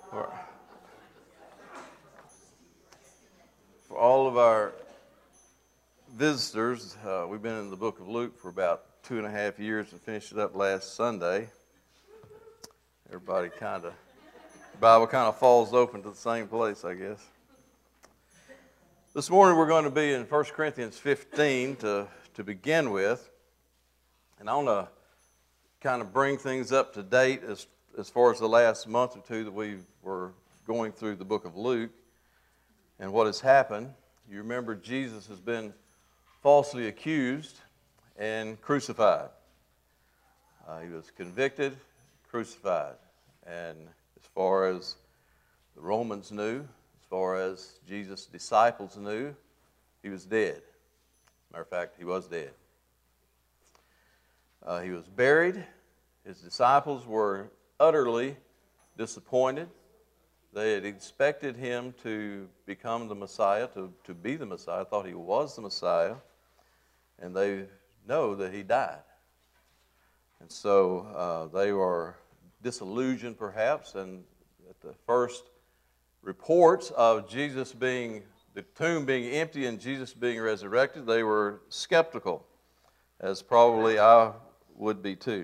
For, for all of our visitors, we've been in the book of Luke for about 2.5 years and finished it up last Sunday. Everybody the Bible kind of falls open to the same place, I guess. This morning we're going to be in 1 Corinthians 15 to begin with. And I want to kind of bring things up to date as far as the last month or two that we were going through the book of Luke and what has happened. You remember Jesus has been falsely accused and crucified. He was convicted, crucified. And as far as the Romans knew, as far as Jesus' disciples knew, he was dead. Matter of fact, he was dead. He was buried. His disciples were utterly disappointed. They had expected him to become the Messiah, to be the Messiah, thought he was the Messiah, and they know that he died. And so they were disillusioned perhaps, and at the first reports of the tomb being empty and Jesus being resurrected, they were skeptical, as probably I would be too.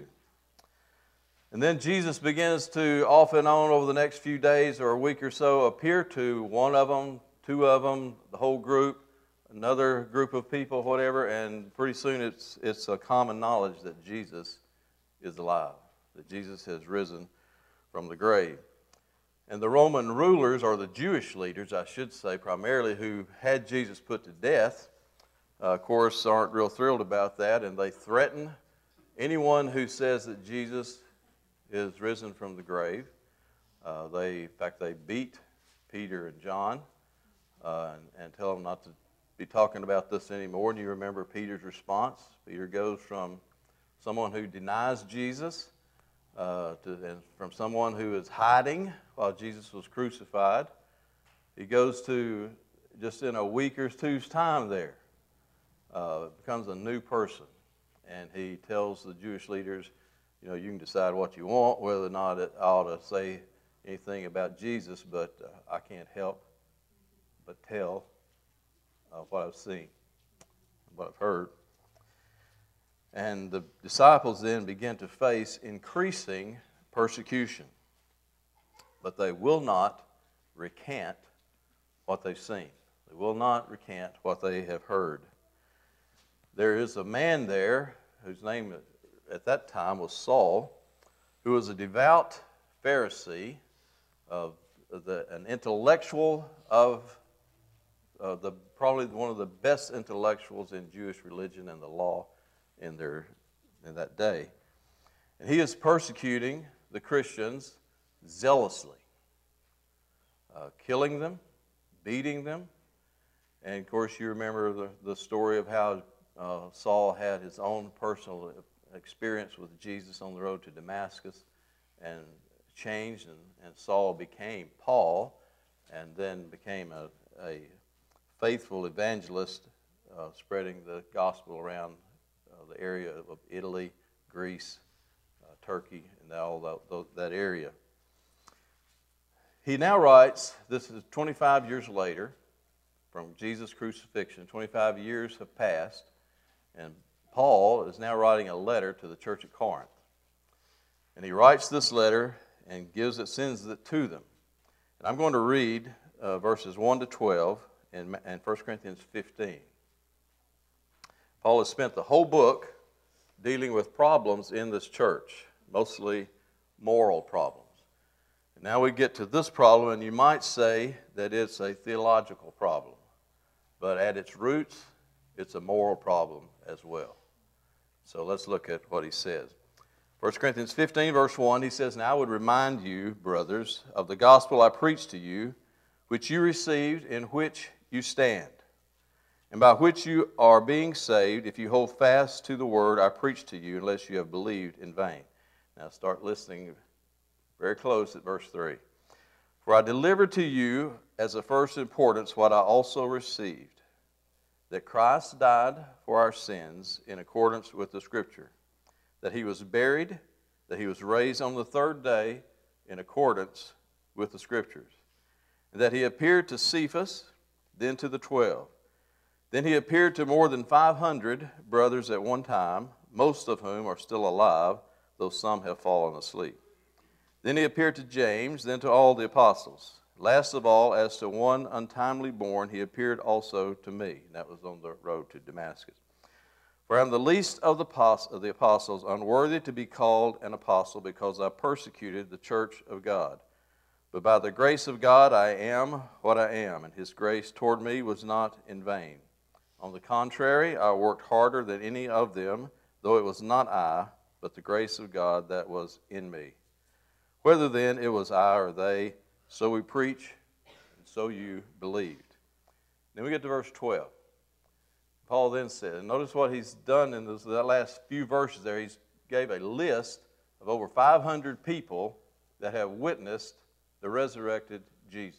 And then Jesus begins to, off and on over the next few days or a week or so, appear to one of them, two of them, the whole group, another group of people, whatever, and pretty soon it's a common knowledge that Jesus is alive, that Jesus has risen from the grave. And the Roman rulers, or the Jewish leaders, I should say, primarily, who had Jesus put to death, of course, aren't real thrilled about that, and they threaten anyone who says that Jesus is risen from the grave. In fact, they beat Peter and John and tell them not to be talking about this anymore. And you remember Peter's response. Peter goes from someone who denies Jesus and from someone who is hiding while Jesus was crucified. He goes to, just in a week or two's time there, becomes a new person. And he tells the Jewish leaders, you can decide what you want, whether or not I ought to say anything about Jesus, but I can't help but tell what I've seen, what I've heard. And the disciples then begin to face increasing persecution, but they will not recant what they've seen. They will not recant what they have heard. There is a man there whose name at that time was Saul, who was a devout Pharisee, an intellectual of probably one of the best intellectuals in Jewish religion and the law in that day. And he is persecuting the Christians zealously, killing them, beating them. And of course, you remember the story of how Saul had his own personal experience with Jesus on the road to Damascus and changed, and Saul became Paul and then became a faithful evangelist, spreading the gospel around the area of Italy, Greece, Turkey, and all that area. He now writes, this is 25 years later from Jesus' crucifixion. 25 years have passed, and Paul is now writing a letter to the church at Corinth. And he writes this letter and sends it to them. And I'm going to read verses 1 to 12 in 1 Corinthians 15. Paul has spent the whole book dealing with problems in this church, mostly moral problems. And now we get to this problem, and you might say that it's a theological problem. But at its roots, it's a moral problem as well. So let's look at what he says. 1 Corinthians 15, verse 1, he says, "Now I would remind you, brothers, of the gospel I preached to you, which you received, in which you stand, and by which you are being saved, if you hold fast to the word I preached to you, unless you have believed in vain." Now start listening very close at verse 3. "For I delivered to you as of first importance what I also received, that Christ died for our sins in accordance with the Scripture, that he was buried, that he was raised on the third day in accordance with the Scriptures, and that he appeared to Cephas, then to the 12. Then he appeared to more than 500 brothers at one time, most of whom are still alive, though some have fallen asleep. Then he appeared to James, then to all the apostles. Last of all, as to one untimely born, he appeared also to me. And that was on the road to Damascus. For I am the least of the apostles, unworthy to be called an apostle, because I persecuted the church of God. But by the grace of God I am what I am, and his grace toward me was not in vain. On the contrary, I worked harder than any of them, though it was not I, but the grace of God that was in me. Whether then it was I or they, so we preach, and so you believed. Then we get to verse 12. Paul then said, and notice what he's done in that last few verses there. He gave a list of over 500 people that have witnessed the resurrected Jesus.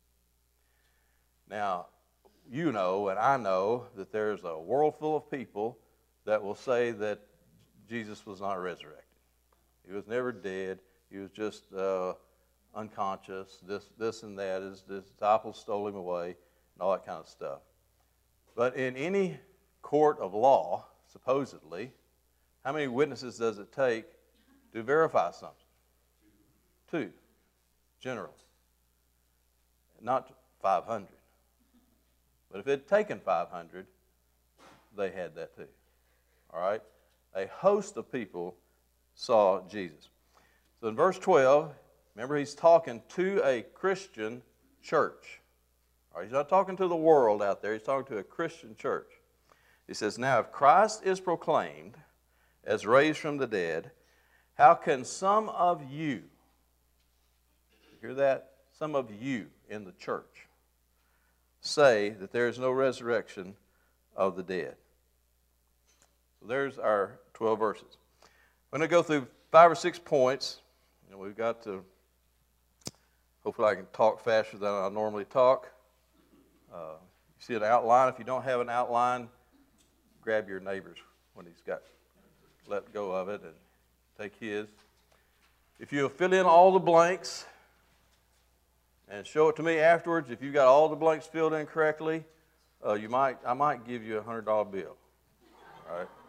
Now, you know and I know that there's a world full of people that will say that Jesus was not resurrected. He was never dead. He was just unconscious, this and that. His disciples stole him away, and all that kind of stuff. But in any court of law, supposedly, how many witnesses does it take to verify something? 2, generally. Not 500. But if it had taken 500, they had that too. All right? A host of people saw Jesus. So in verse 12, remember he's talking to a Christian church. All right, he's not talking to the world out there. He's talking to a Christian church. He says, now if Christ is proclaimed as raised from the dead, how can some of you, hear that? Some of you in the church say that there is no resurrection of the dead. So there's our 12 verses. I'm going to go through 5 or 6 points. We've got to, hopefully I can talk faster than I normally talk. You see an outline. If you don't have an outline, grab your neighbor's when he's got, let go of it and take his. If you'll fill in all the blanks and show it to me afterwards, if you got all the blanks filled in correctly, I might give you a $100 bill. All right.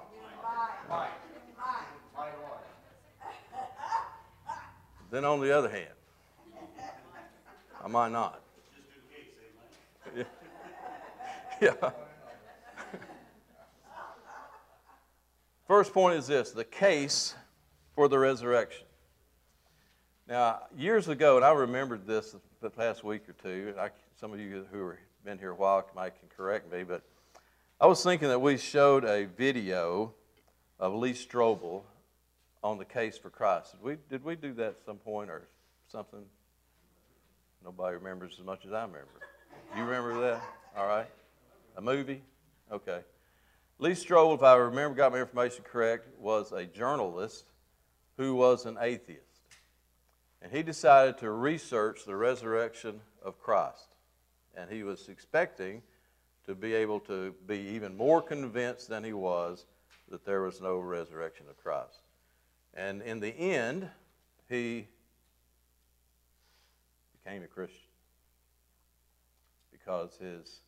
Then on the other hand, I might not. Yeah. First point is this, the case for the resurrection. Now, years ago, and I remembered this the past week or two, and some of you who have been here a while might can correct me, but I was thinking that we showed a video of Lee Strobel on the case for Christ. Did we do that at some point or something? Nobody remembers as much as I remember. You remember that? All right. A movie? Okay. Lee Strobel, if I remember, got my information correct, was a journalist who was an atheist. And he decided to research the resurrection of Christ. And he was expecting to be able to be even more convinced than he was that there was no resurrection of Christ. And in the end, he became a Christian because his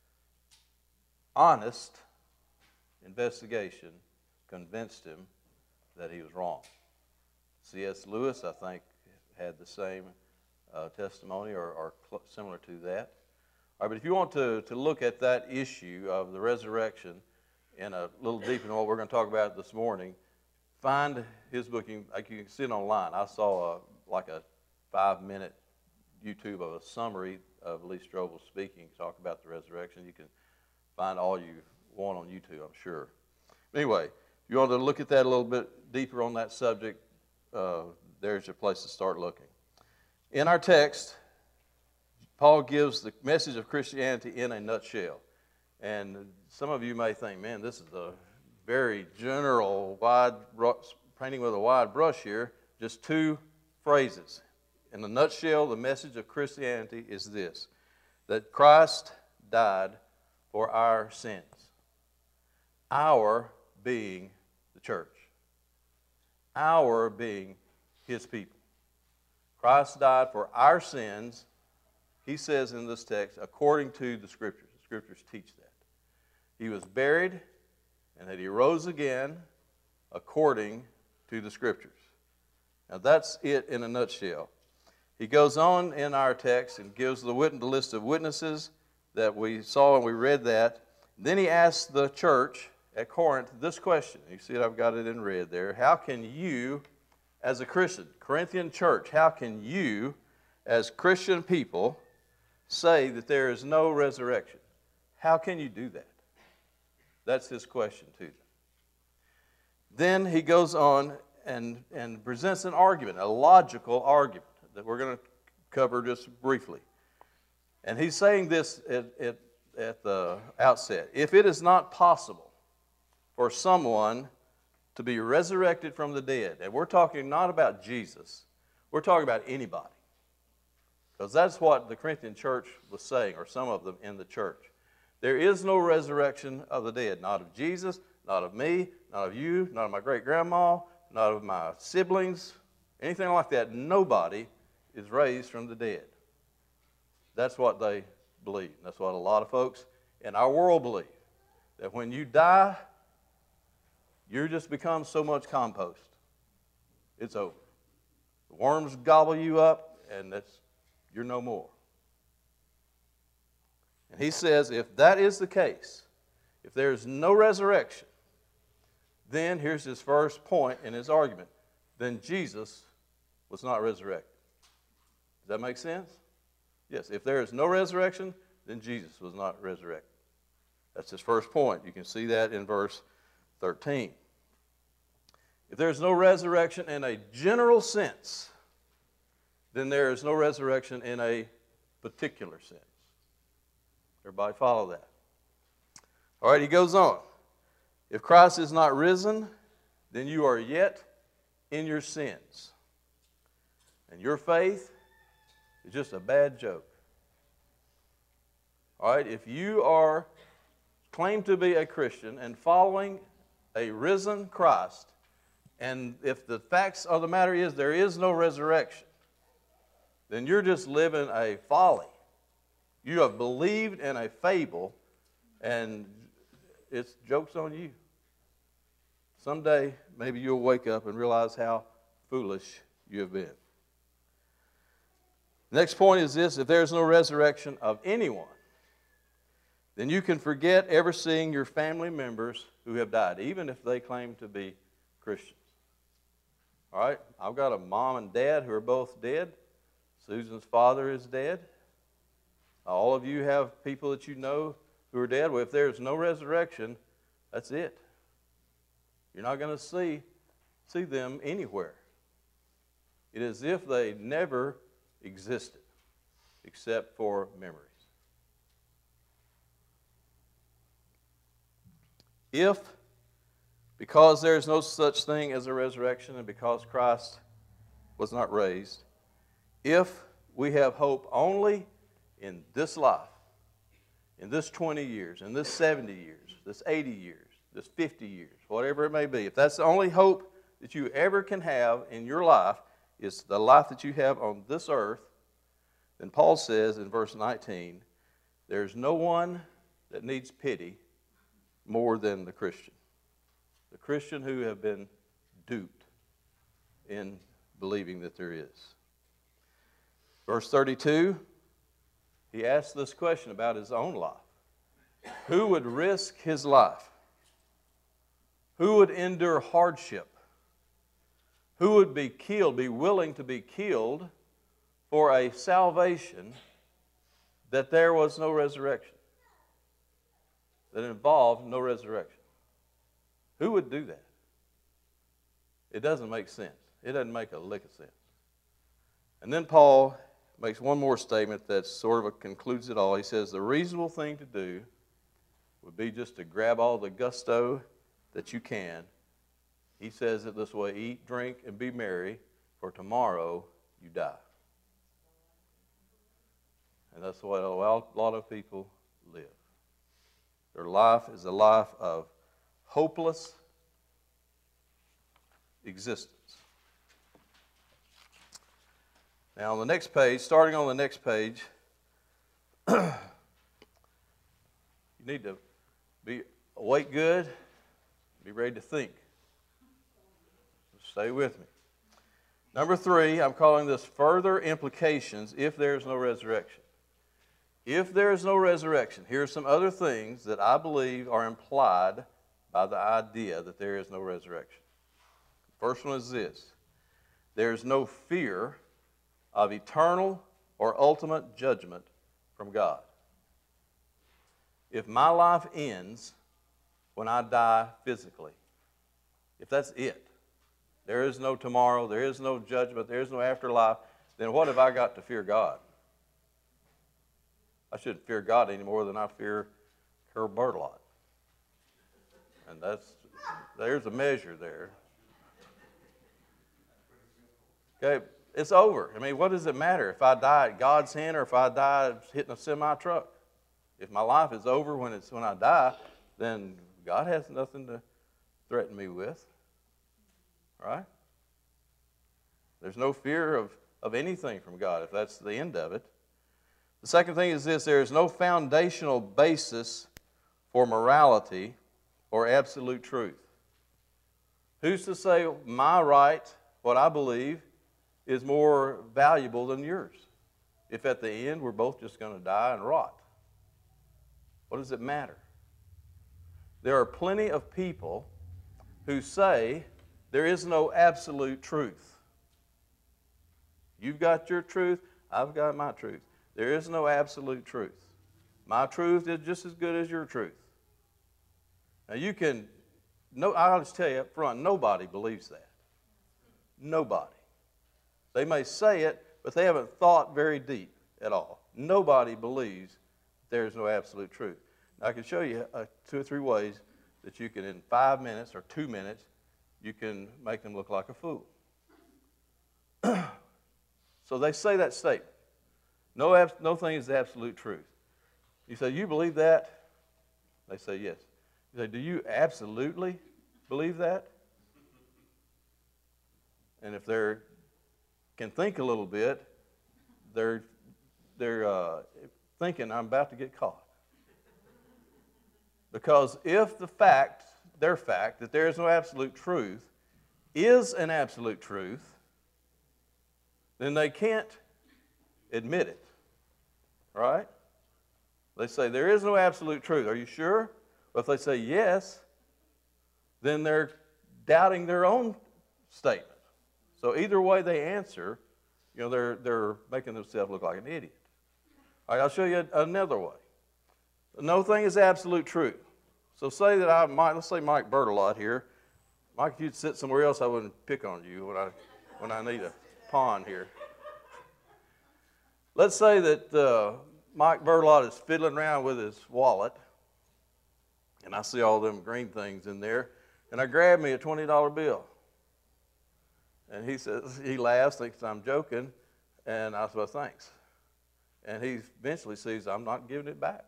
honest investigation convinced him that he was wrong. C.S. Lewis, I think, had the same testimony or similar to that. All right, but if you want to look at that issue of the resurrection in a little deeper than what we're going to talk about this morning, find his book. You can see it online. I saw like a 5-minute YouTube of a summary of Lee Strobel speaking, talk about the resurrection. You can find all you want on YouTube, I'm sure. Anyway, if you want to look at that a little bit deeper on that subject, there's your place to start looking. In our text, Paul gives the message of Christianity in a nutshell. And some of you may think, man, this is a very general, painting with a wide brush here, just 2 phrases. In a nutshell, the message of Christianity is this, that Christ died for our sins. Our being the church. Our being his people. Christ died for our sins, he says in this text, according to the Scriptures. The Scriptures teach that. He was buried, and that he rose again according to the Scriptures. Now that's it in a nutshell. He goes on in our text and gives the list of witnesses that we saw and we read that. Then he asks the church at Corinth this question. You see it, I've got it in red there. How can you, as a Christian, Corinthian church, how can you, as Christian people, say that there is no resurrection? How can you do that? That's his question to them. Then he goes on and presents an argument, a logical argument that we're going to cover just briefly. And he's saying this at the outset. If it is not possible for someone to be resurrected from the dead, and we're talking not about Jesus, we're talking about anybody. Because that's what the Corinthian church was saying, or some of them in the church. There is no resurrection of the dead, not of Jesus, not of me, not of you, not of my great-grandma, not of my siblings, anything like that. Nobody is raised from the dead. That's what they believe. That's what a lot of folks in our world believe. That when you die, you just become so much compost. It's over. The worms gobble you up, and you're no more. And he says if that is the case, if there is no resurrection, then here's his first point in his argument. Then Jesus was not resurrected. Does that make sense? Yes, if there is no resurrection, then Jesus was not resurrected. That's his first point. You can see that in verse 13. If there is no resurrection in a general sense, then there is no resurrection in a particular sense. Everybody follow that? All right, he goes on. If Christ is not risen, then you are yet in your sins. And your faith is just a bad joke. All right, if you claim to be a Christian and following a risen Christ, and if the facts of the matter is there is no resurrection, then you're just living a folly. You have believed in a fable, and it's jokes on you. Someday, maybe you'll wake up and realize how foolish you have been. Next point is this: if there's no resurrection of anyone, then you can forget ever seeing your family members who have died, even if they claim to be Christians. All right? I've got a mom and dad who are both dead. Susan's father is dead. All of you have people that you know who are dead. Well, if there's no resurrection, that's it. You're not going to see them anywhere. It is as if they never existed, except for memories. If, because there is no such thing as a resurrection and because Christ was not raised, if we have hope only in this life, in this 20 years, in this 70 years, this 80 years, this 50 years, whatever it may be, if that's the only hope that you ever can have in your life is the life that you have on this earth, then Paul says in verse 19, there's no one that needs pity more than the Christian. The Christian who have been duped in believing that there is. Verse 32, he asks this question about his own life. Who would risk his life? Who would endure hardship? Who would be killed, be willing to be killed for a salvation that there was no resurrection, that involved no resurrection? Who would do that? It doesn't make sense. It doesn't make a lick of sense. And then Paul makes one more statement that sort of concludes it all. He says the reasonable thing to do would be just to grab all the gusto that you can. He says it this way: eat, drink, and be merry, for tomorrow you die. And that's the way a lot of people live. Their life is a life of hopeless existence. Now, on the next page, starting on the next page, you need to be awake good, be ready to think. Stay with me. Number 3, I'm calling this further implications if there is no resurrection. If there is no resurrection, here are some other things that I believe are implied by the idea that there is no resurrection. First one is this: there is no fear of eternal or ultimate judgment from God. If my life ends when I die physically, if that's it, there is no tomorrow, there is no judgment, there is no afterlife, then what have I got to fear God? I shouldn't fear God any more than I fear Carol Bertolot. And there's a measure there. Okay, it's over. I mean, what does it matter if I die at God's hand or if I die hitting a semi-truck? If my life is over when I die, then God has nothing to threaten me with. Right? There's no fear of anything from God if that's the end of it. The second thing is this: there is no foundational basis for morality or absolute truth. Who's to say my right, what I believe, is more valuable than yours? If at the end we're both just going to die and rot. What does it matter? There are plenty of people who say there is no absolute truth. You've got your truth, I've got my truth. There is no absolute truth. My truth is just as good as your truth. Now I'll just tell you up front, nobody believes that. Nobody. They may say it, but they haven't thought very deep at all. Nobody believes there is no absolute truth. Now, I can show you 2 or 3 ways that you can, in 5 minutes or 2 minutes, you can make them look like a fool. So they say that statement. No thing is the absolute truth. You say, you believe that? They say, yes. You say, do you absolutely believe that? And if they can think a little bit, they're thinking, I'm about to get caught. Because if their fact that there is no absolute truth is an absolute truth, then they can't admit it. Right? They say, there is no absolute truth. Are you sure? Well, if they say yes, then they're doubting their own statement. So either way they answer, they're making themselves look like an idiot. All right, I'll show you another way. No thing is absolute truth. So say that let's say Mike Bertolot here. Mike, if you'd sit somewhere else, I wouldn't pick on you when I need a pawn here. Let's say that Mike Bertolot is fiddling around with his wallet, and I see all them green things in there, and I grab me a $20 bill. And he laughs, thinks I'm joking, and I say, well, thanks. And he eventually sees I'm not giving it back.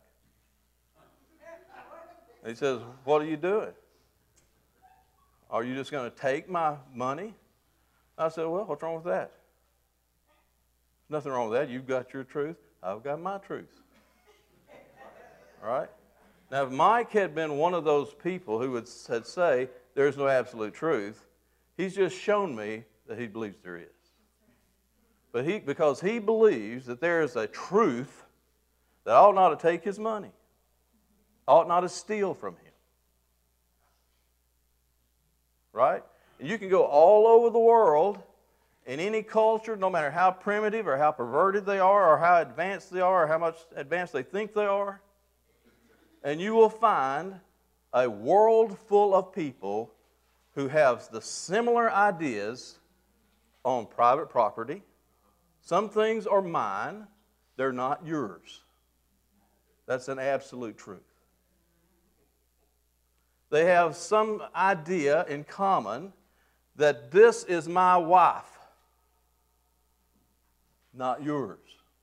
And he says, what are you doing? Are you just going to take my money? I said, well, what's wrong with that? There's nothing wrong with that. You've got your truth. I've got my truth. All right? Now, if Mike had been one of those people who would say there's no absolute truth, he's just shown me that he believes there is. But because he believes that there is a truth that ought not to take his money, ought not to steal from him. Right? And you can go all over the world in any culture, no matter how primitive or how perverted they are or how advanced they are or how much advanced they think they are, and you will find a world full of people who have the similar ideas on private property. Some things are mine, they're not yours. That's an absolute truth. They have some idea in common that this is my wife, not yours.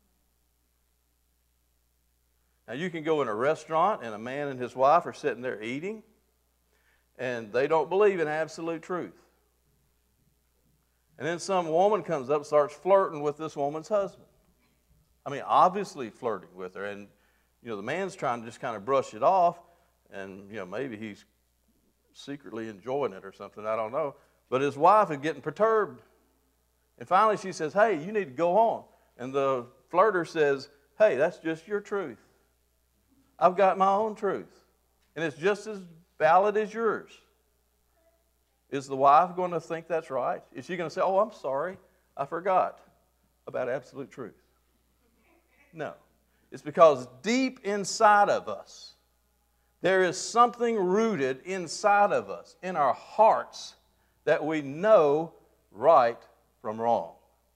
Now, you can go in a restaurant and a man and his wife are sitting there eating, and they don't believe in absolute truth. And then some woman comes up and starts flirting with this woman's husband. I mean, obviously flirting with her. And, the man's trying to just kind of brush it off. And, maybe he's secretly enjoying it or something. I don't know. But his wife is getting perturbed. And finally she says, hey, you need to go on. And the flirter says, hey, that's just your truth. I've got my own truth. And it's just as valid as yours. Is the wife going to think that's right? Is she going to say, oh, I'm sorry, I forgot about absolute truth? No. It's because deep inside of us, there is something rooted inside of us, in our hearts, that we know right from wrong.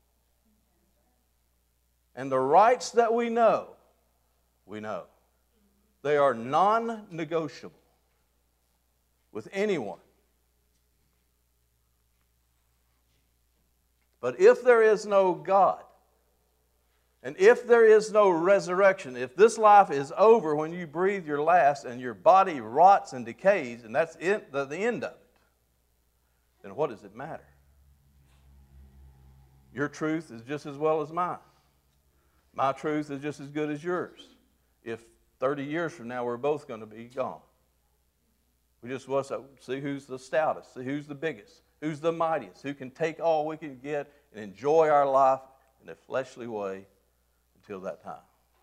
And the rights that we know. They are non-negotiable with anyone. But if there is no God, and if there is no resurrection, if this life is over when you breathe your last and your body rots and decays, and that's it, the end of it, then what does it matter? Your truth is just as well as mine. My truth is just as good as yours. If 30 years from now we're both going to be gone. We just want to see who's the stoutest, see who's the biggest, who's the mightiest, who can take all we can get and enjoy our life in a fleshly way until that time.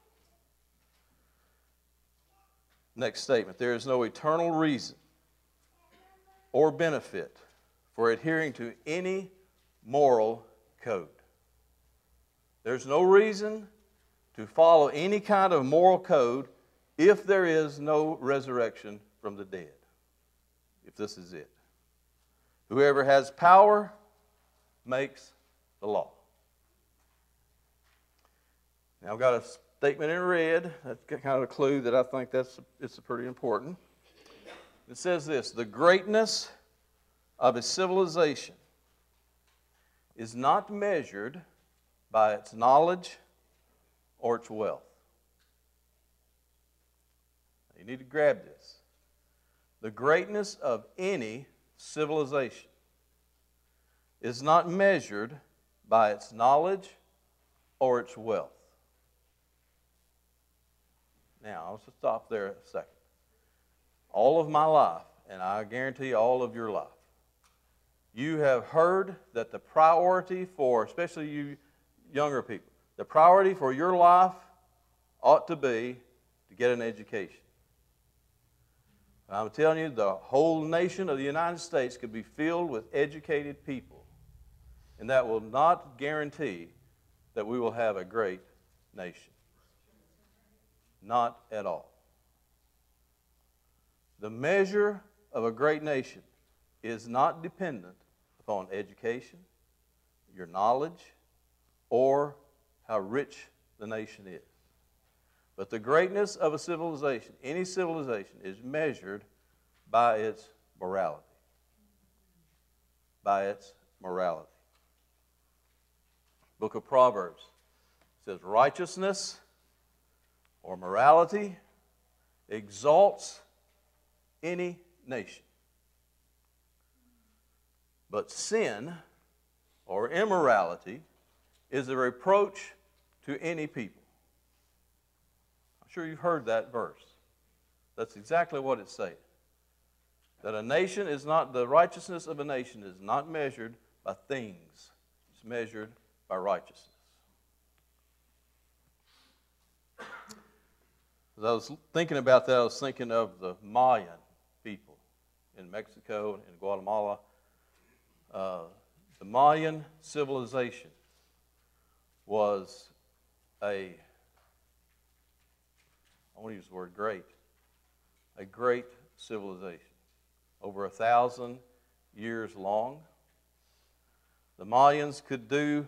Next statement, there is no eternal reason or benefit for adhering to any moral code. There's no reason to follow any kind of moral code if there is no resurrection from the dead. If this is it. Whoever has power makes the law. Now I've got a statement in red. That's kind of a clue that I think it's pretty important. It says this: the greatness of a civilization is not measured by its knowledge or its wealth. You need to grab this. The greatness of any civilization is not measured by its knowledge or its wealth. Now, I'll just stop there a second. All of my life, and I guarantee all of your life, you have heard that the priority for, especially you younger people, the priority for your life ought to be to get an education. I'm telling you, the whole nation of the United States could be filled with educated people, and that will not guarantee that we will have a great nation. Not at all. The measure of a great nation is not dependent upon education, your knowledge, or how rich the nation is. But the greatness of a civilization, any civilization, is measured by its morality. By its morality. Book of Proverbs says, righteousness or morality exalts any nation. But sin or immorality is a reproach to any people. I'm sure you've heard that verse. That's exactly what it's saying. That a nation is not, the righteousness of a nation is not measured by things. It's measured by righteousness. As I was thinking about that, I was thinking of the Mayan people in Mexico and in Guatemala. The Mayan civilization was I want to use the word great, a great civilization, over 1,000 years long. The Mayans could do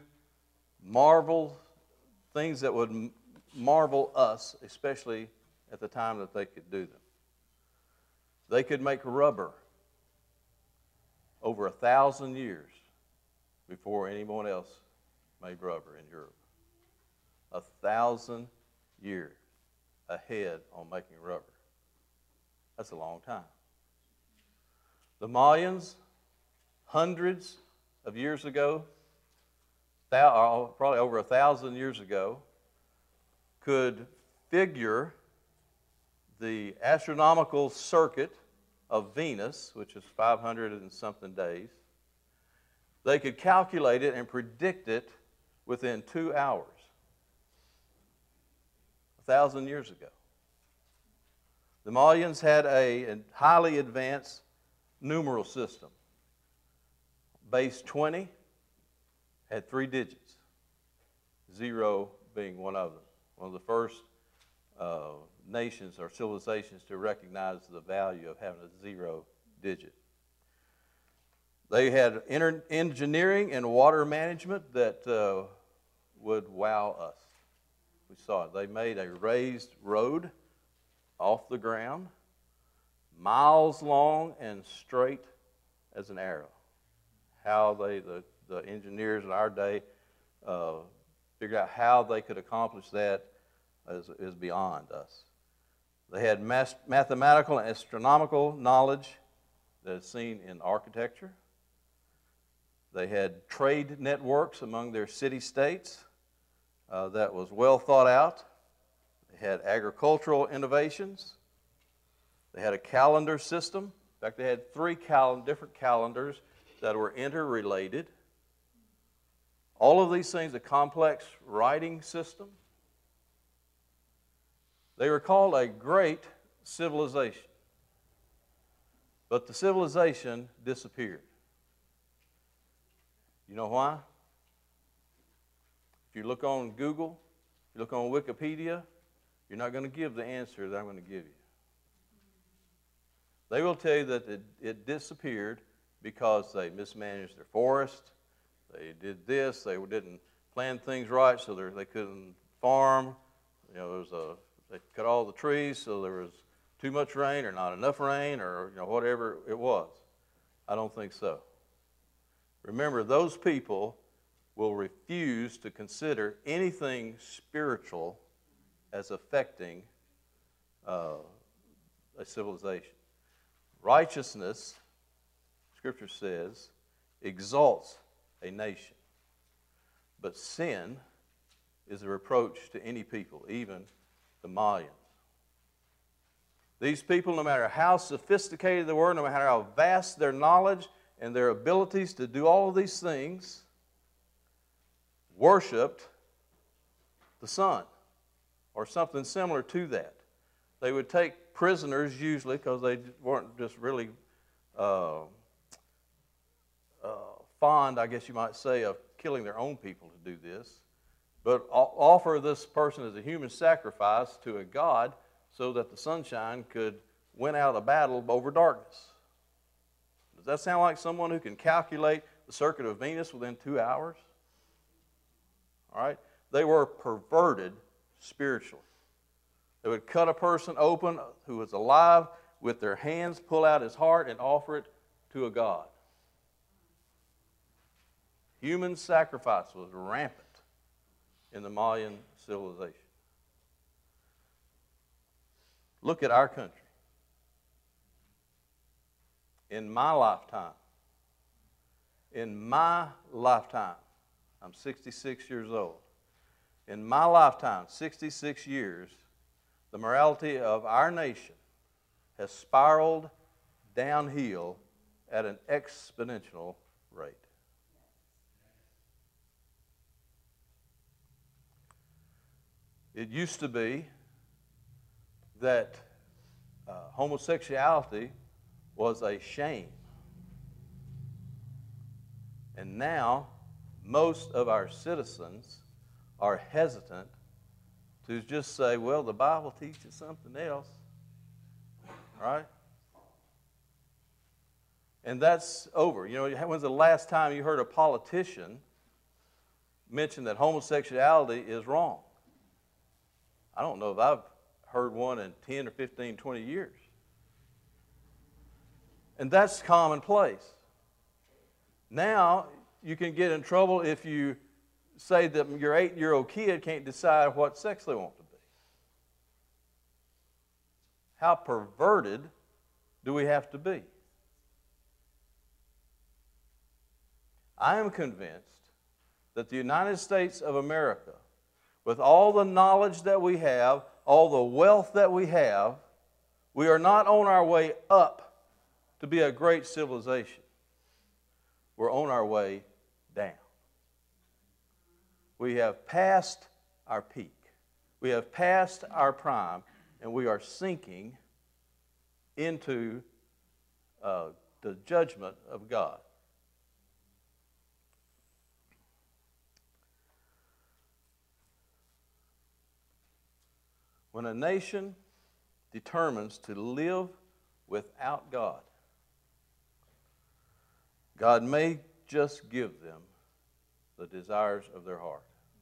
things that would marvel us, especially at the time that they could do them. They could make rubber over 1,000 years before anyone else made rubber in Europe. 1,000 years ahead on making rubber. That's a long time. The Mayans, hundreds of years ago, probably over 1,000 years ago, could figure the astronomical circuit of Venus, which is 500 and something days. They could calculate it and predict it within 2 hours, 1,000 years ago. The Mayans had a highly advanced numeral system. Base 20 had 3 digits, 0 being one of them. One of the first nations or civilizations to recognize the value of having a 0 digit. They had engineering and water management that would wow us. We saw it. They made a raised road off the ground, miles long and straight as an arrow. How the engineers in our day figured out how they could accomplish that is beyond us. They had mathematical and astronomical knowledge that is seen in architecture. They had trade networks among their city-states that was well thought out. They had agricultural innovations. They had a calendar system. In fact, they had 3 different calendars that were interrelated. All of these things, a complex writing system. They were called a great civilization. But the civilization disappeared. You know why? If you look on Google, if you look on Wikipedia, you're not going to give the answer that I'm going to give you. They will tell you that it disappeared because they mismanaged their forest, they did this, they didn't plan things right, so they couldn't farm. You know, they cut all the trees, so there was too much rain or not enough rain, or whatever it was. I don't think so. Remember, those people will refuse to consider anything spiritual as affecting a civilization. Righteousness, Scripture says, exalts a nation. But sin is a reproach to any people, even the Mayans. These people, no matter how sophisticated they were, no matter how vast their knowledge and their abilities to do all of these things, worshipped the sun or something similar to that. They would take prisoners usually, because they weren't just really fond, I guess you might say, of killing their own people to do this, but offer this person as a human sacrifice to a god so that the sunshine could win out a battle over darkness. Does that sound like someone who can calculate the circuit of Venus within 2 hours? All right? They were perverted spiritually. They would cut a person open who was alive with their hands, pull out his heart, and offer it to a god. Human sacrifice was rampant in the Mayan civilization. Look at our country. In my lifetime, I'm 66 years old. In my lifetime, 66 years, the morality of our nation has spiraled downhill at an exponential rate. It used to be that homosexuality was a shame. And now, most of our citizens are hesitant to just say, well, the Bible teaches something else, right? And that's over. You know, when's the last time you heard a politician mention that homosexuality is wrong? I don't know if I've heard one in 10 or 15, 20 years. And that's commonplace. Now, you can get in trouble if you say that your 8-year-old kid can't decide what sex they want to be. How perverted do we have to be? I am convinced that the United States of America, with all the knowledge that we have, all the wealth that we have, we are not on our way up to be a great civilization. We're on our way down. We have passed our peak. We have passed our prime, and we are sinking into the judgment of God. When a nation determines to live without God, God may just give them the desires of their heart.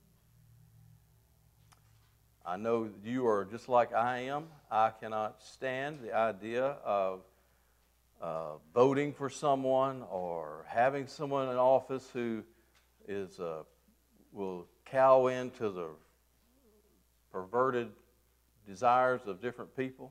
I know you are just like I am. I cannot stand the idea of voting for someone or having someone in office who will cow into the perverted desires of different people.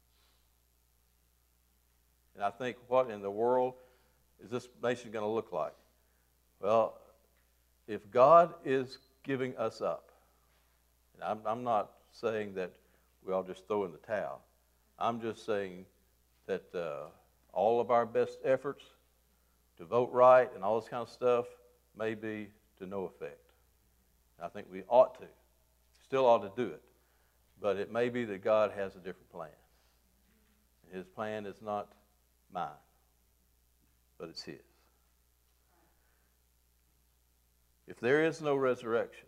And I think, what in the world is this nation going to look like? Well, if God is giving us up, and I'm not saying that we all just throw in the towel. I'm just saying that all of our best efforts to vote right and all this kind of stuff may be to no effect. I think we ought to, still ought to do it. But it may be that God has a different plan. His plan is not mine, but it's His. If there is no resurrection,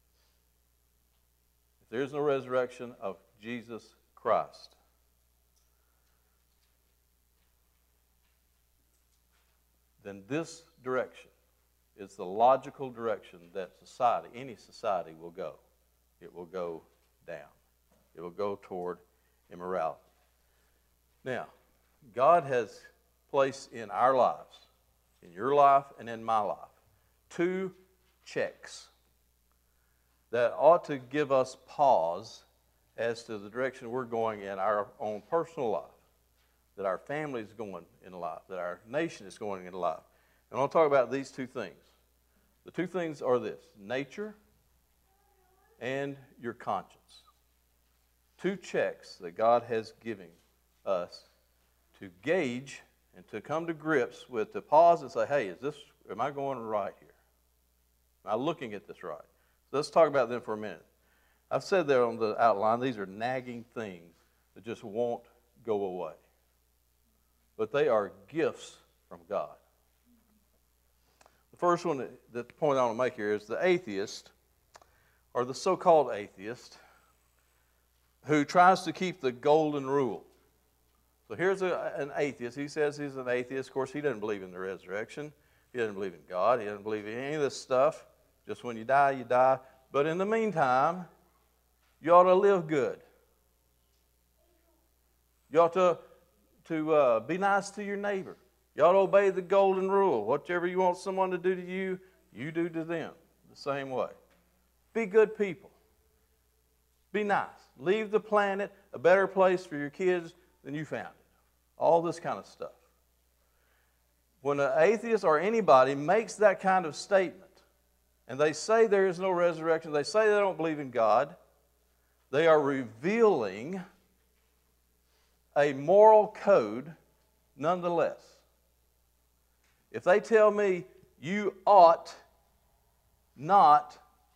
if there is no resurrection of Jesus Christ, then this direction is the logical direction that society, any society, will go. It will go down. It will go toward immorality. Now, God has placed in our lives, in your life and in my life, two checks that ought to give us pause as to the direction we're going in our own personal life, that our family is going in life, that our nation is going in life. And I want to talk about these two things. The two things are this: nature and your conscience. Two checks that God has given us to gauge and to come to grips with, to pause and say, hey, am I going right here? Am I looking at this right? So let's talk about them for a minute. I've said there on the outline, these are nagging things that just won't go away. But they are gifts from God. The first one, the point I want to make here, is the atheist, or the so-called atheist, who tries to keep the golden rule. So here's an atheist. He says he's an atheist. Of course, he doesn't believe in the resurrection. He doesn't believe in God. He doesn't believe in any of this stuff. Just when you die, you die. But in the meantime, you ought to live good. You ought to be nice to your neighbor. You ought to obey the golden rule. Whatever you want someone to do to you, you do to them the same way. Be good people. Be nice. Leave the planet a better place for your kids than you found it. All this kind of stuff. When an atheist or anybody makes that kind of statement, and they say there is no resurrection, they say they don't believe in God, they are revealing a moral code nonetheless. If they tell me you ought not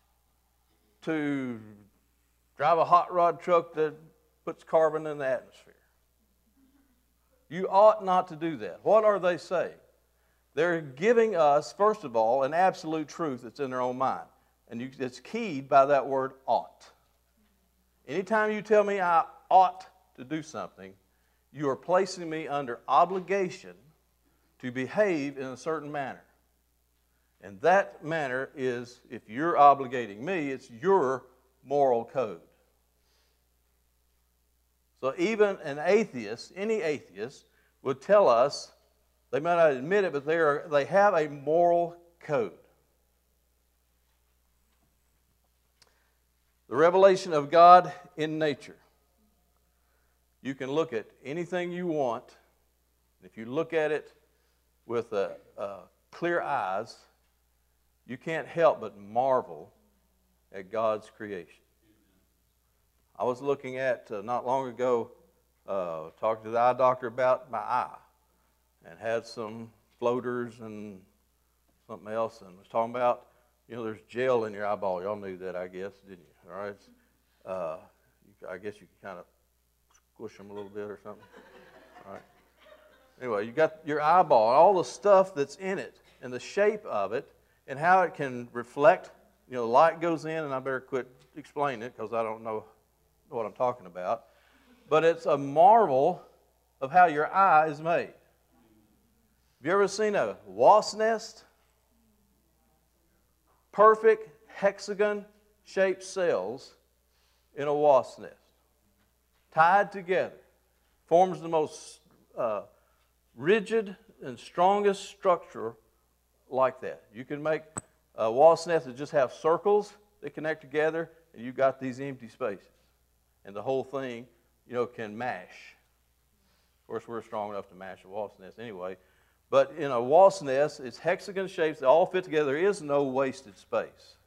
to drive a hot rod truck that puts carbon in the atmosphere, you ought not to do that, what are they saying? They're giving us, first of all, an absolute truth that's in their own mind. And it's keyed by that word ought. Anytime you tell me I ought to do something, you are placing me under obligation to behave in a certain manner. And that manner is, if you're obligating me, it's your moral code. So even an atheist, any atheist, would tell us, they might not admit it, but they have a moral code. The revelation of God in nature. You can look at anything you want. If you look at it with clear eyes, you can't help but marvel at God's creation. I was looking at, not long ago, talking to the eye doctor about my eye, and had some floaters and something else, and was talking about, there's gel in your eyeball. Y'all knew that, I guess, didn't you? All right. I guess you can kind of squish them a little bit or something. All right. Anyway, you got your eyeball, all the stuff that's in it, and the shape of it, and how it can reflect. The light goes in, and I better quit explaining it because I don't know what I'm talking about. But it's a marvel of how your eye is made. Have you ever seen a wasp nest? Perfect hexagon-shaped cells in a wasp nest, tied together, forms the most rigid and strongest structure like that. You can make a wasp nest that just have circles that connect together, and you've got these empty spaces. And the whole thing, can mash. Of course, we're strong enough to mash a wasp nest anyway. But in a wasp nest, it's hexagon shapes. They all fit together. There is no wasted space.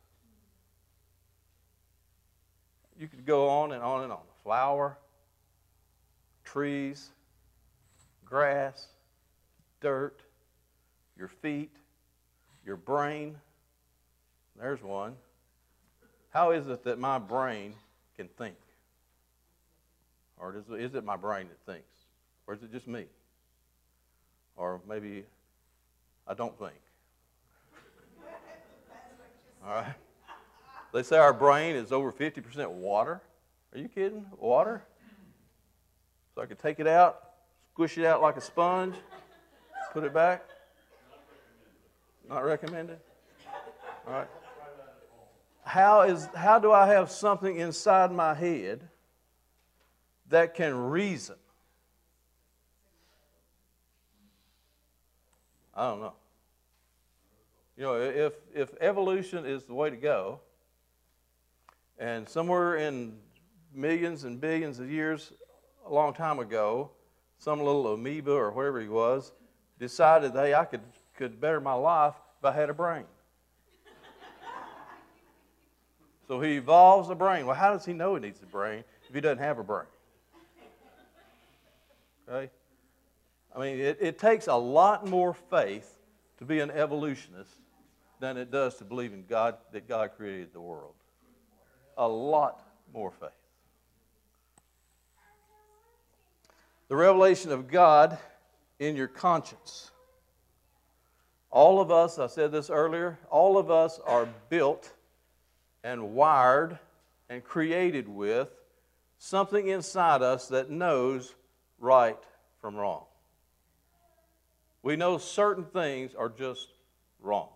You could go on and on and on. Flower, trees, grass, dirt, your feet, your brain. There's one. How is it that my brain can think? Or is it my brain that thinks? Or is it just me? Or maybe I don't think. All right? They say our brain is over 50% water. Are you kidding? Water? So I could take it out, squish it out like a sponge, put it back? Not recommended? All right. How do I have something inside my head that can reason? I don't know. If evolution is the way to go, and somewhere in millions and billions of years, a long time ago, some little amoeba or whatever he was decided, hey, I could better my life if I had a brain. So he evolves a brain. Well, how does he know he needs a brain if he doesn't have a brain? Okay? I mean, it takes a lot more faith to be an evolutionist than it does to believe in God, that God created the world. A lot more faith. The revelation of God in your conscience. All of us, I said this earlier, all of us are built and wired and created with something inside us that knows right from wrong. We know certain things are just wrong.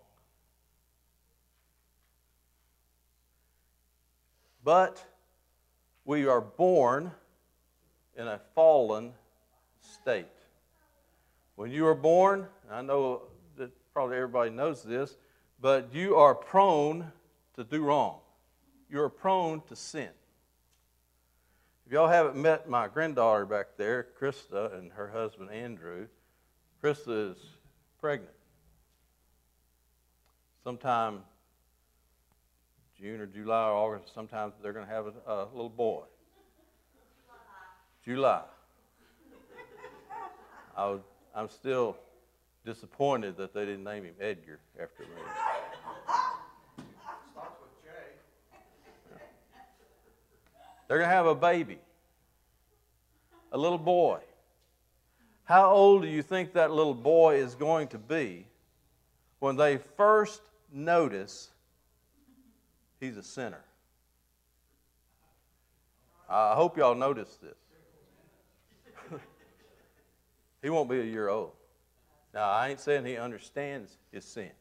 But we are born in a fallen state. When you are born, I know that probably everybody knows this, but you are prone to do wrong. You are prone to sin. If y'all haven't met my granddaughter back there, Krista, and her husband Andrew, Krista is pregnant. Sometime June or July or August, sometimes they're going to have a little boy. July. I'm still disappointed that they didn't name him Edgar after me. Starts with J. They're going to have a baby, a little boy. How old do you think that little boy is going to be when they first notice he's a sinner? I hope y'all notice this. He won't be a year old. Now, I ain't saying he understands his sin.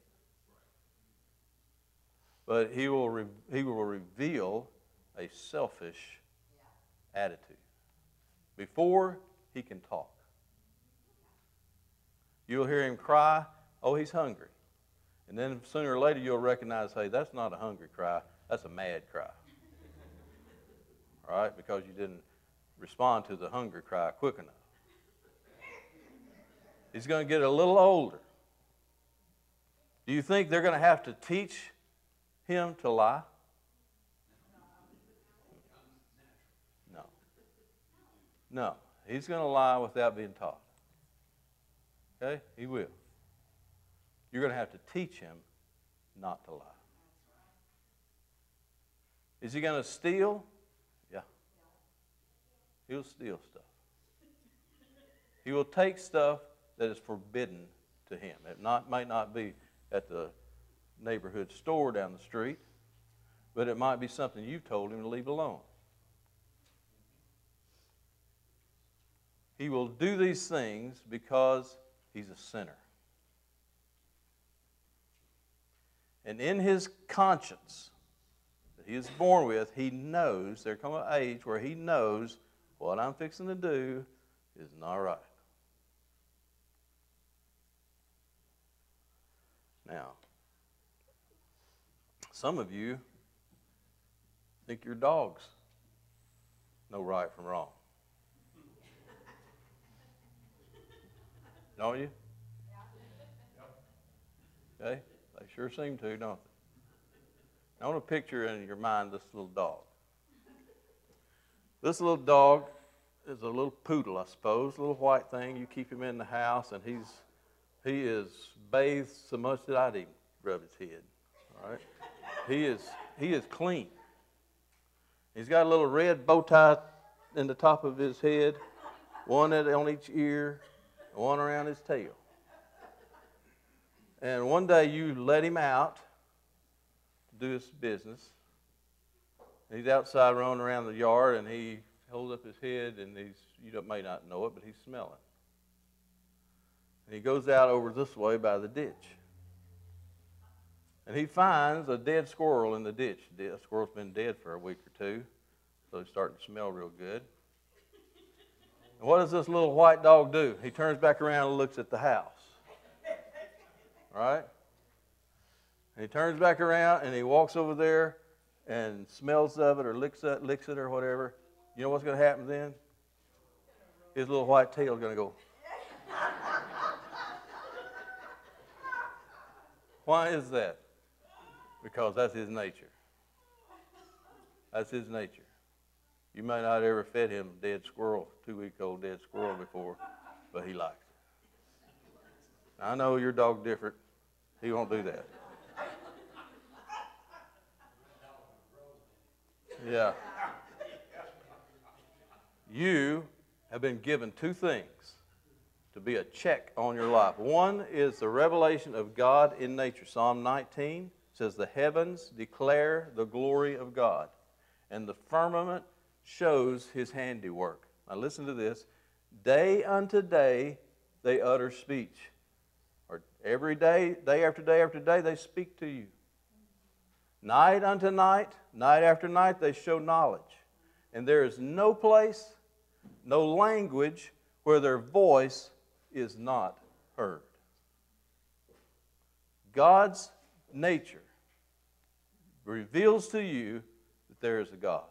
But he will reveal a selfish attitude before he can talk. You'll hear him cry, oh, he's hungry. And then sooner or later you'll recognize, hey, that's not a hungry cry, that's a mad cry. All right? Because you didn't respond to the hungry cry quick enough. He's going to get a little older. Do you think they're going to have to teach him to lie? No. No. He's going to lie without being taught. Okay? He will. You're going to have to teach him not to lie. Is he going to steal? Yeah. He'll steal stuff. He will take stuff that is forbidden to him. It might not be at the neighborhood store down the street, but it might be something you told him to leave alone. He will do these things because he's a sinner. And in his conscience that he is born with, he knows, there comes an age where he knows what I'm fixing to do is not right. Now, some of you think your dogs know right from wrong. Don't you? Okay? They sure seem to, don't they? I want to picture in your mind this little dog. This little dog is a little poodle, I suppose, a little white thing. You keep him in the house, and he is bathed so much that I'd even rub his head. All right? He is clean. He's got a little red bow tie in the top of his head, one on each ear, one around his tail. And one day you let him out to do his business. He's outside running around the yard, and he holds up his head, and you may not know it, but he's smelling. And he goes out over this way by the ditch. And he finds a dead squirrel in the ditch. The squirrel's been dead for a week or two, so he's starting to smell real good. And what does this little white dog do? He turns back around and looks at the house. Right? And he turns back around and he walks over there and smells of it or licks it or whatever. You know what's going to happen then? His little white tail is going to go. Why is that? Because that's his nature. That's his nature. You may not have ever fed him a dead squirrel, 2-week-old dead squirrel before, but he likes it. I know your dog's different. He won't do that. Yeah. You have been given two things to be a check on your life. One is the revelation of God in nature. Psalm 19 says, "The heavens declare the glory of God, and the firmament shows his handiwork." Now listen to this. Day unto day they utter speech. Or every day, day after day after day, they speak to you. Night unto night, night after night, they show knowledge. And there is no place, no language where their voice is not heard. God's nature reveals to you that there is a God.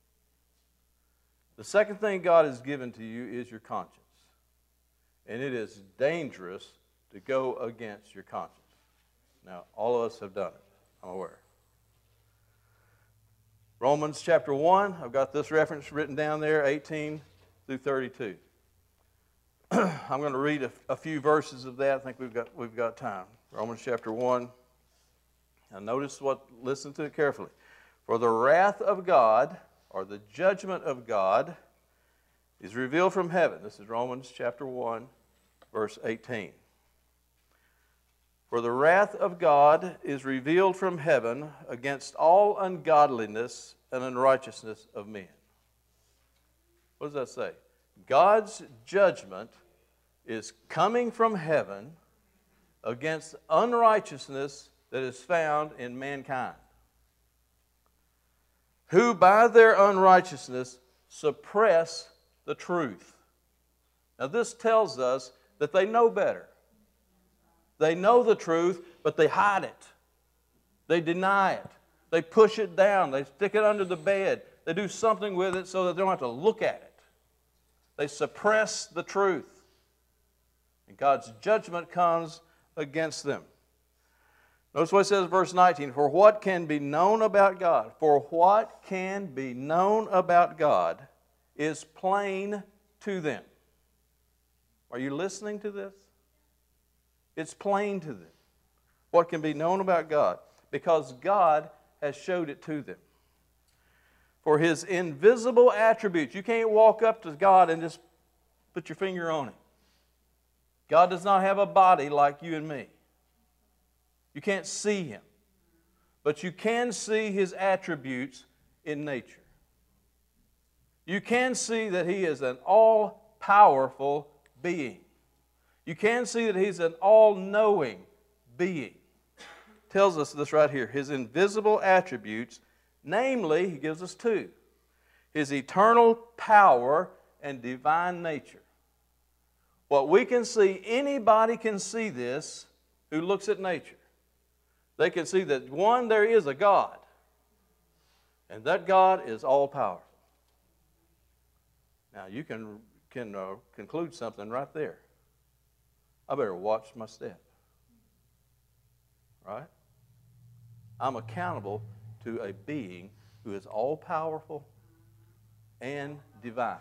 The second thing God has given to you is your conscience. And it is dangerous to go against your conscience. Now, all of us have done it, I'm aware. Romans chapter 1, I've got this reference written down there, 18 through 32. I'm going to read a few verses of that. I think we've got time. Romans chapter 1. Now listen to it carefully. For the wrath of God, or the judgment of God, is revealed from heaven. This is Romans chapter 1, verse 18. For the wrath of God is revealed from heaven against all ungodliness and unrighteousness of men. What does that say? God's judgment is coming from heaven against unrighteousness that is found in mankind, who by their unrighteousness suppress the truth. Now this tells us that they know better. They know the truth, but they hide it. They deny it. They push it down. They stick it under the bed. They do something with it so that they don't have to look at it. They suppress the truth. And God's judgment comes against them. Notice what it says in verse 19. For what can be known about God? For what can be known about God is plain to them. Are you listening to this? It's plain to them. What can be known about God? Because God has showed it to them. For His invisible attributes. You can't walk up to God and just put your finger on Him. God does not have a body like you and me. You can't see Him. But you can see His attributes in nature. You can see that He is an all-powerful being. You can see that He's an all-knowing being. Tells us this right here. His invisible attributes, namely, He gives us two. His eternal power and divine nature. What we can see, anybody can see this who looks at nature. They can see that, one, there is a God. And that God is all-powerful. Now, you can conclude something right there. I better watch my step. Right? I'm accountable to a being who is all-powerful and divine.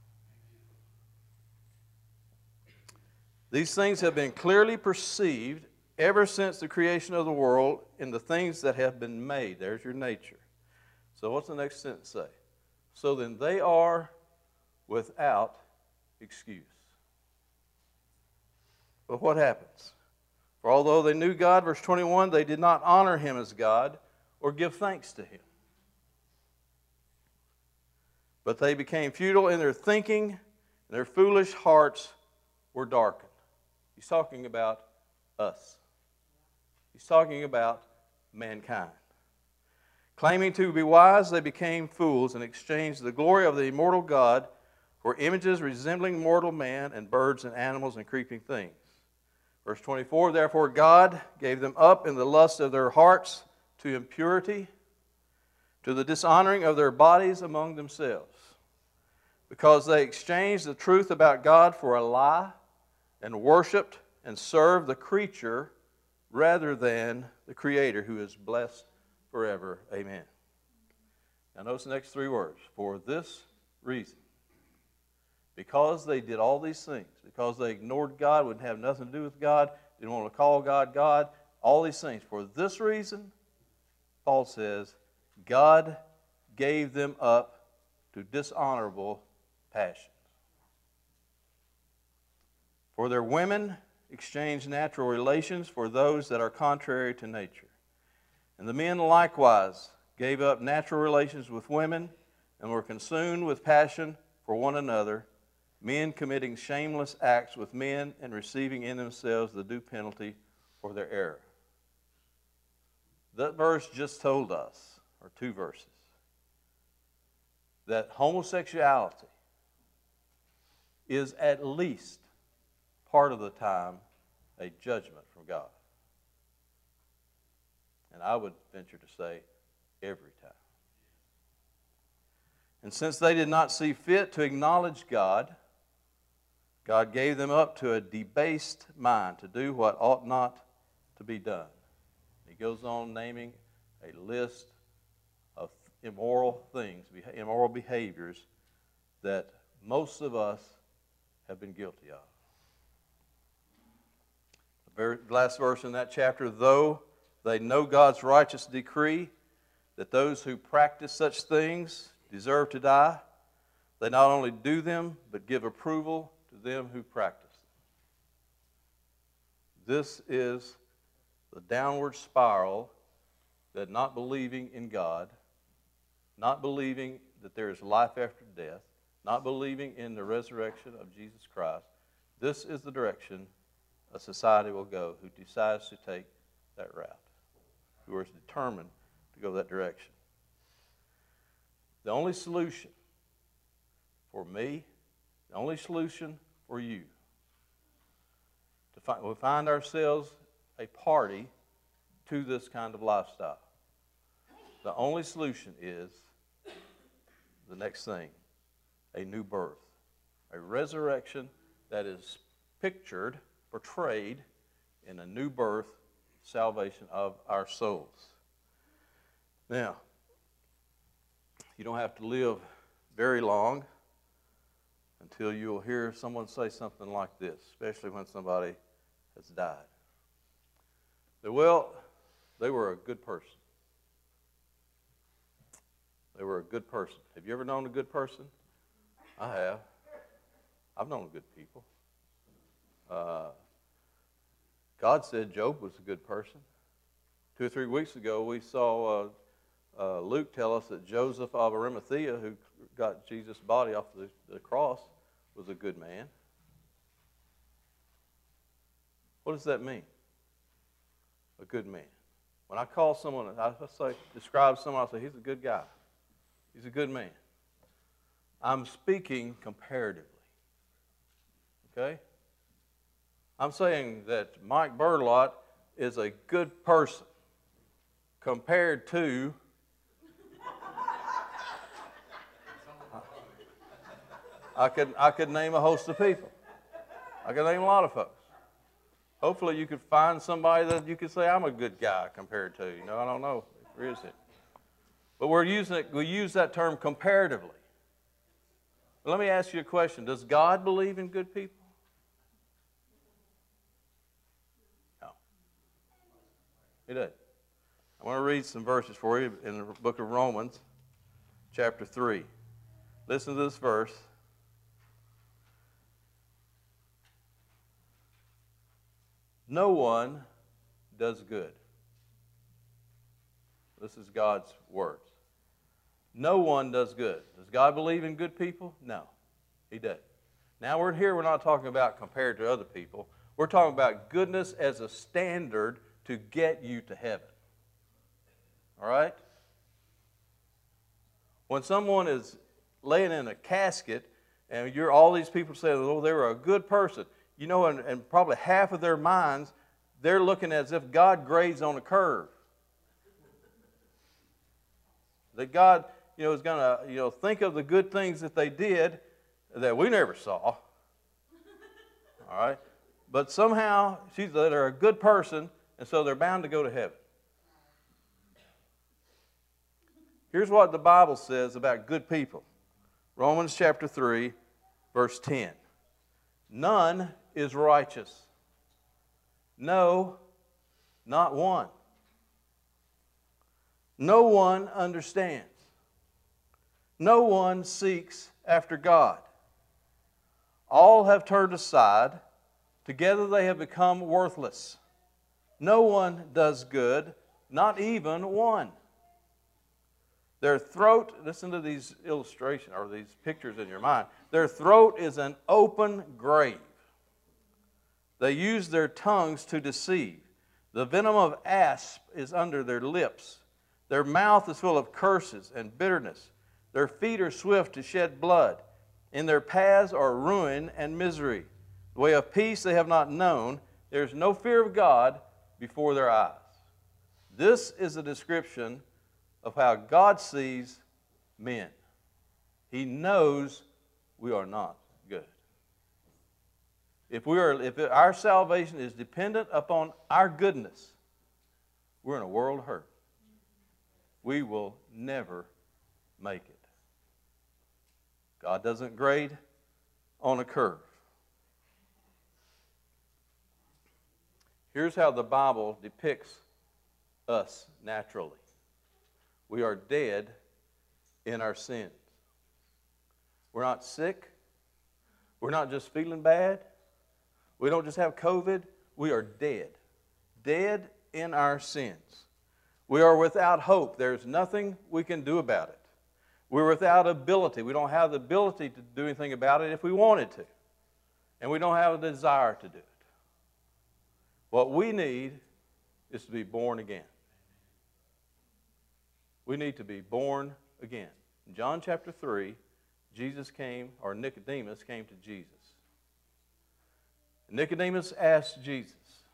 These things have been clearly perceived ever since the creation of the world in the things that have been made. There's your nature. So what's the next sentence say? So then they are without excuse. But what happens? For although they knew God, verse 21, they did not honor Him as God or give thanks to Him. But they became futile in their thinking, and their foolish hearts were darkened. He's talking about us. He's talking about mankind. Claiming to be wise, they became fools and exchanged the glory of the immortal God for images resembling mortal man and birds and animals and creeping things. Verse 24, therefore God gave them up in the lust of their hearts to impurity, to the dishonoring of their bodies among themselves, because they exchanged the truth about God for a lie and worshiped and served the creature rather than the Creator, who is blessed forever. Amen. Now notice the next three words. For this reason. Because they did all these things, because they ignored God, wouldn't have nothing to do with God, didn't want to call God God, all these things. For this reason, Paul says, God gave them up to dishonorable passions. For their women exchanged natural relations for those that are contrary to nature. And the men likewise gave up natural relations with women and were consumed with passion for one another, men committing shameless acts with men and receiving in themselves the due penalty for their error. That verse just told us, or two verses, that homosexuality is at least part of the time a judgment from God. And I would venture to say every time. And since they did not see fit to acknowledge God, God gave them up to a debased mind to do what ought not to be done. He goes on naming a list of immoral things, immoral behaviors that most of us have been guilty of. The very last verse in that chapter, though they know God's righteous decree that those who practice such things deserve to die, they not only do them, but give approval to them who practice them. This is the downward spiral that not believing in God, not believing that there is life after death, not believing in the resurrection of Jesus Christ, this is the direction a society will go who decides to take that route, who is determined to go that direction. The only solution for me, the only solution for you, we find ourselves a party to this kind of lifestyle. The only solution is the next thing, a new birth, a resurrection that is pictured, portrayed in a new birth salvation of our souls. Now, you don't have to live very long until you'll hear someone say something like this, especially when somebody has died. Well, they were a good person. They were a good person. Have you ever known a good person? I have. I've known good people. God said Job was a good person. 2 or 3 weeks ago, we saw Luke tell us that Joseph of Arimathea, who got Jesus' body off the cross, was a good man. What does that mean? A good man. When I call someone, describe someone, I say, he's a good guy. He's a good man. I'm speaking comparatively. Okay? I'm saying that Mike Bertolot is a good person compared to I could name a host of people. I could name a lot of folks. Hopefully you could find somebody that you could say I'm a good guy compared to. You know, I don't know if there is it. But we use that term comparatively. But let me ask you a question. Does God believe in good people? No. He doesn't. I want to read some verses for you in the book of Romans, chapter 3. Listen to this verse. No one does good. This is God's words. No one does good. Does God believe in good people? No, He doesn't. Now we're not talking about compared to other people. We're talking about goodness as a standard to get you to heaven. All right? When someone is laying in a casket and all these people say, oh, they were a good person, you know, and probably half of their minds, they're looking as if God grades on a curve. That God, is going to, think of the good things that they did that we never saw. All right? But somehow, they're a good person, and so they're bound to go to heaven. Here's what the Bible says about good people. Romans chapter 3, verse 10. None is righteous. No, not one. No one understands. No one seeks after God. All have turned aside. Together they have become worthless. No one does good, not even one. Their throat, listen to these illustrations or these pictures in your mind. Their throat is an open grave. They use their tongues to deceive. The venom of asp is under their lips. Their mouth is full of curses and bitterness. Their feet are swift to shed blood. In their paths are ruin and misery. The way of peace they have not known. There is no fear of God before their eyes. This is a description of how God sees men. He knows we are not good. If our salvation is dependent upon our goodness, we're in a world of hurt. We will never make it. God doesn't grade on a curve. Here's how the Bible depicts us naturally. We are dead in our sins. We're not sick. We're not just feeling bad. We don't just have COVID. We are dead. Dead in our sins. We are without hope. There's nothing we can do about it. We're without ability. We don't have the ability to do anything about it if we wanted to. And we don't have a desire to do it. What we need is to be born again. We need to be born again. In John chapter 3, Nicodemus came to Jesus. Nicodemus asked Jesus.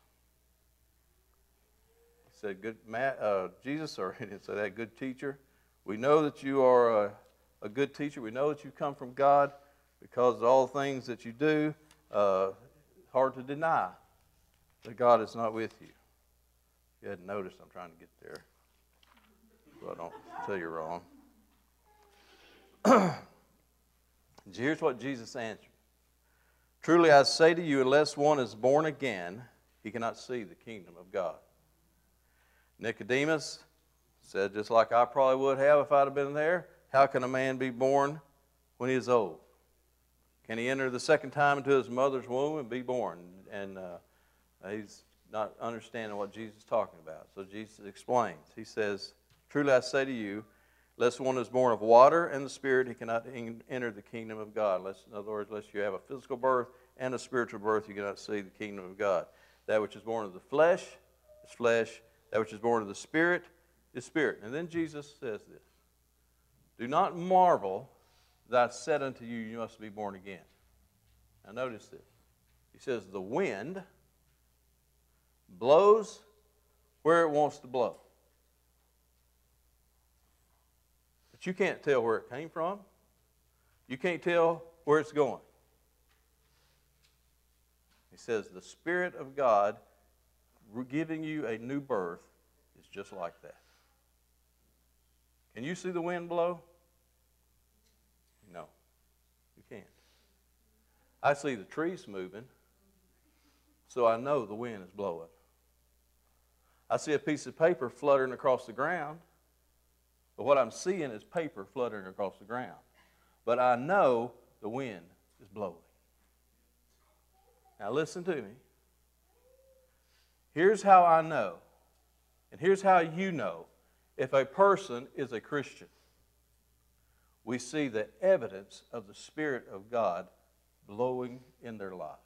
He said, Jesus, or he didn't say that, good teacher, we know that you are a good teacher. We know that you come from God because of all the things that you do. Hard to deny that God is not with you. you hadn't noticed, I'm trying to get there so I don't tell you wrong. Here's what Jesus answered. Truly I say to you, unless one is born again, he cannot see the kingdom of God. Nicodemus said, just like I probably would have if I'd have been there, how can a man be born when he is old? Can he enter the second time into his mother's womb and be born? And he's not understanding what Jesus is talking about. So Jesus explains. He says, truly I say to you, unless one is born of water and the Spirit, he cannot enter the kingdom of God. In other words, unless you have a physical birth and a spiritual birth, you cannot see the kingdom of God. That which is born of the flesh is flesh. That which is born of the Spirit is spirit. And then Jesus says this. Do not marvel that I said unto you, you must be born again. Now notice this. He says, the wind blows where it wants to blow. But you can't tell where it came from. You can't tell where it's going. He says, the Spirit of God giving you a new birth is just like that. Can you see the wind blow? No, you can't. I see the trees moving, so I know the wind is blowing. I see a piece of paper fluttering across the ground, but what I'm seeing is paper fluttering across the ground. But I know the wind is blowing. Now listen to me. Here's how I know, and here's how you know if a person is a Christian. We see the evidence of the Spirit of God blowing in their lives.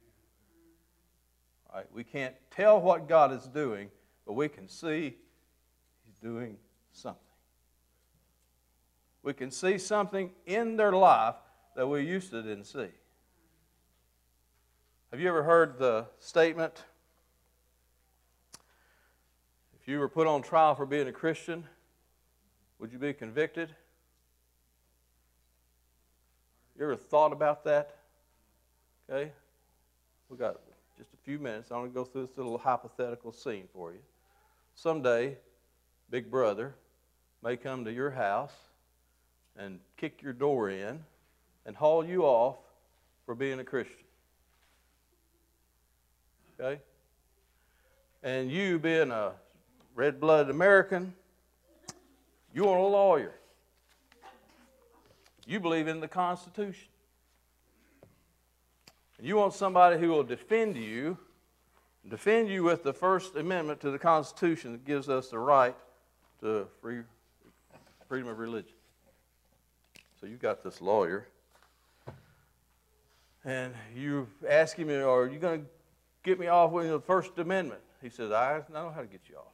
Right? We can't tell what God is doing, but we can see He's doing something. We can see something in their life that we used to didn't see. Have you ever heard the statement, if you were put on trial for being a Christian, would you be convicted? You ever thought about that? Okay? We've got just a few minutes. I'm going to go through this little hypothetical scene for you. Someday, Big Brother may come to your house and kick your door in and haul you off for being a Christian. Okay? And you being a red-blooded American, you want a lawyer. You believe in the Constitution. And you want somebody who will defend you with the First Amendment to the Constitution that gives us the right to freedom of religion. So you got this lawyer, and you ask him, are you going to get me off with the First Amendment? He says, I know how to get you off.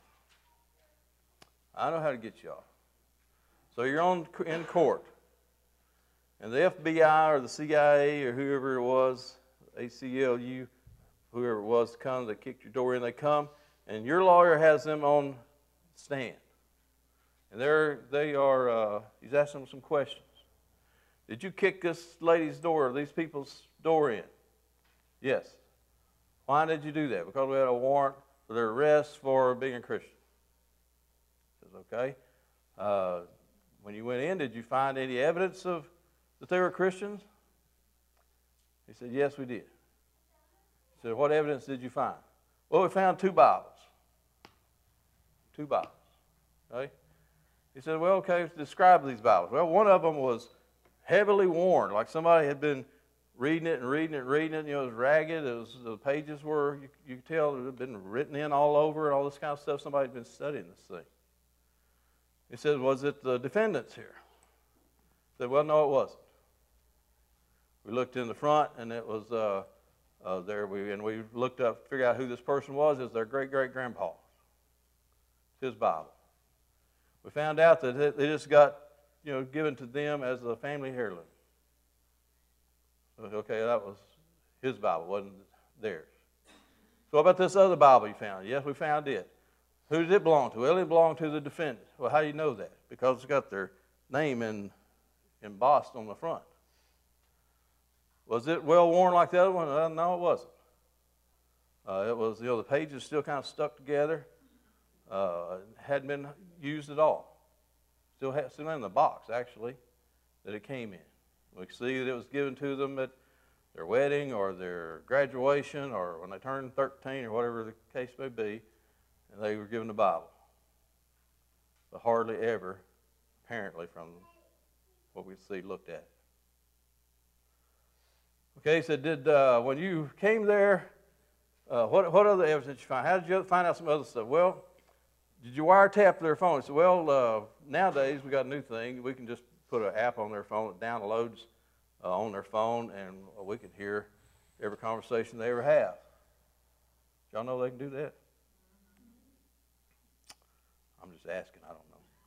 I know how to get you off. So you're in court. And the FBI or the CIA or whoever it was, ACLU, whoever it was, comes, they kicked your door in, they come, and your lawyer has them on stand. And he's asking them some questions. Did you kick this lady's door, these people's door in? Yes. Why did you do that? Because we had a warrant for their arrest for being a Christian. He says, okay. When you went in, did you find any evidence that they were Christians? He said, yes, we did. He said, what evidence did you find? Well, we found 2 Bibles. 2 Bibles. Okay? He said, well, okay, describe these Bibles. Well, one of them was heavily worn, like somebody had been reading it. You know, it was ragged. The pages were, you could tell it had been written in all over and all this kind of stuff. Somebody had been studying this thing. He said, was it the defendants here? He said, well, no, it wasn't. We looked in the front, and it was there. We looked up, figured out who this person was. It was their great-great-grandpa. It's his Bible. We found out that they just got, given to them as a family heirloom. Okay, that was his Bible, wasn't theirs. So what about this other Bible you found? Yes, we found it. Who did it belong to? Well, it belonged to the defendant. Well, how do you know that? Because it's got their name embossed on the front. Was it well worn like the other one? No, it wasn't. It was, the pages still kind of stuck together. hadn't been used at all. Still in the box, actually, that it came in. We see that it was given to them at their wedding or their graduation or when they turned 13 or whatever the case may be, and they were given the Bible. But hardly ever, apparently, from what we see looked at. Okay, he said, when you came there, what other evidence did you find? How did you find out some other stuff? Well, did you wiretap their phone? He said, well, nowadays we got a new thing. We can just put an app on their phone that downloads on their phone, and we can hear every conversation they ever have. Y'all know they can do that? I'm just asking. I don't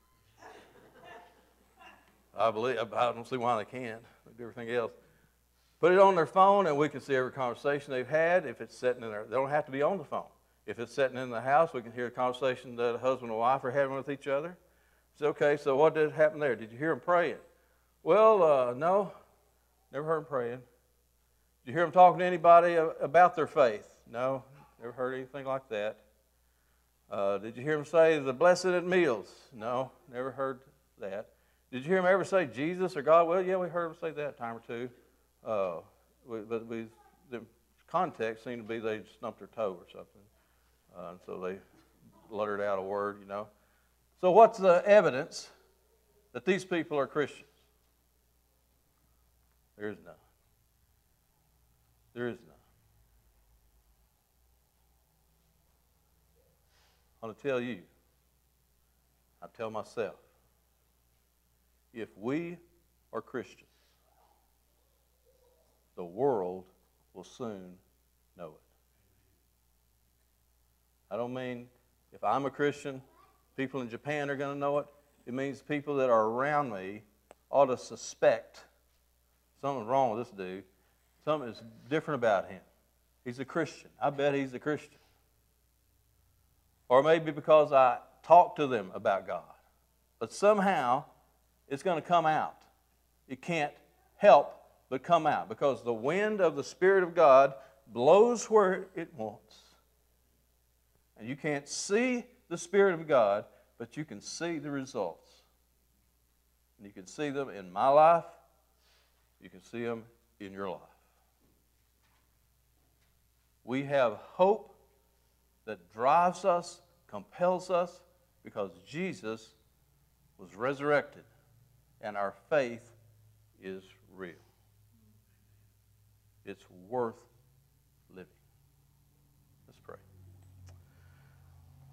know. I don't see why they can't. They do everything else. Put it on their phone, and we can see every conversation they've had. If it's sitting in there, they don't have to be on the phone. If it's sitting in the house, we can hear a conversation that a husband and wife are having with each other. It's okay, so what did happen there? Did you hear them praying? Well, no, never heard them praying. Did you hear them talking to anybody about their faith? No, never heard anything like that. Did you hear them say the blessed at meals? No, never heard that. Did you hear them ever say Jesus or God? Well, yeah, we heard them say that a time or two. But the context seemed to be they stumped their toe or something. And so they blurted out a word, you know. So what's the evidence that these people are Christians? There is none. There is none. I want to tell you, I tell myself, if we are Christians, the world will soon know it. I don't mean if I'm a Christian, people in Japan are going to know it. It means people that are around me ought to suspect something's wrong with this dude. Something is different about him. He's a Christian. I bet he's a Christian. Or maybe because I talk to them about God. But somehow it's going to come out. It can't help but come out because the wind of the Spirit of God blows where it wants. And you can't see the Spirit of God, but you can see the results. And you can see them in my life. You can see them in your life. We have hope that drives us, compels us, because Jesus was resurrected, and our faith is real. It's worth